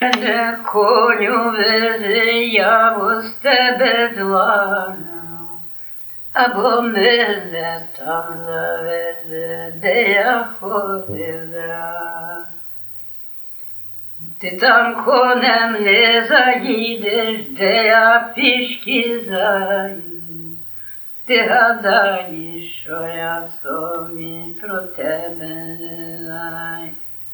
Мене коню вези, я воз тебе звану, або мене там завезе, де я ходив раз. Ти там конем не заїдеш, де я пішки зайду. Ти гадаєш, що я в собі про тебе не знаю.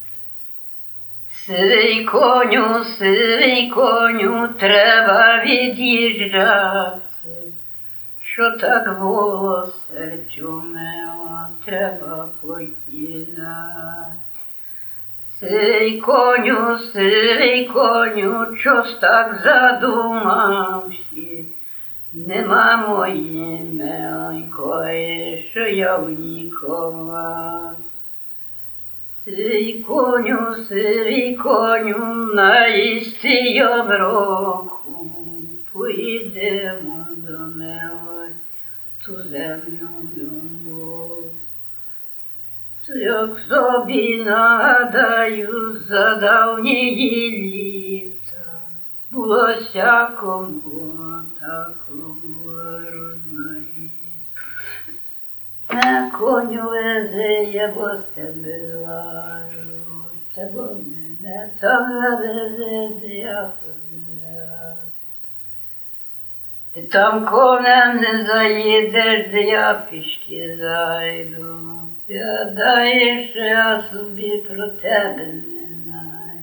Сивий коню, треба від'їжджати, що так було серцю мило, треба покидати. Сивий коню, чось так задумався, нема моєї миленької, що я внікова. Сивий коню, наїсти й оброку, поїдемо до милої, ту землю домов. То як собі нагадаю за давнії літа, було сяком, було таком, було родної. На коню везе, я бо тебе лажу, та бо мене там завезе, де я ходила. Ти там конем не заїдеш, де я пішки зайду. Ти гадаєш, що я собі про тебе не знаю.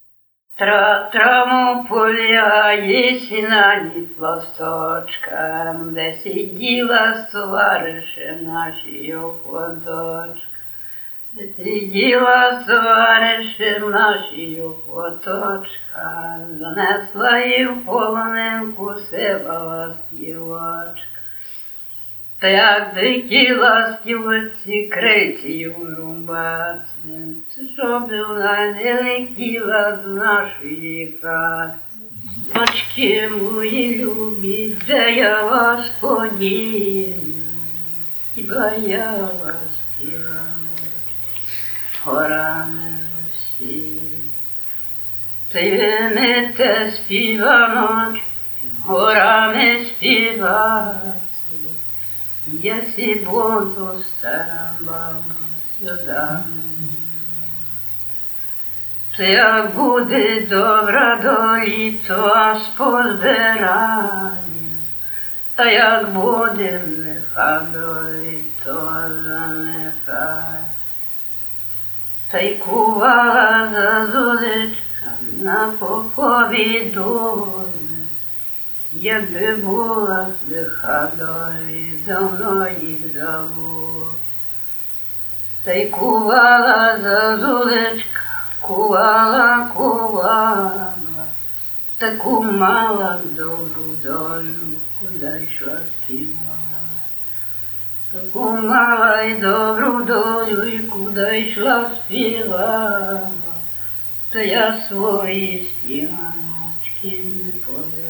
Траву полягає сінані пласточка, де сиділа з товаришем нашою ходочка. Де сиділа з товаришем нашою ходочка, занесла її в полонинку, сивала співочка. Та як дикі ластівці крицею рубати, це щоб вона не летіла з нашої хати. Очки мої любі, де я вас подію, хіба я вас співаю горами всі. Приймете співаночки, горами співати, я сі буду стара баба сльозами. Та як буде добра долі, то аж позбираю, а як буде лиха долі, то занехай. Та й кувала зозулечка на попові долі, якби була лиха долі, давно їх забув. Та й кувала зозулечка, кувала, таку мала добру долю, куди йшла співала. Таку мала й добру долю, і куди йшла співала, та я свої співаночки не повела.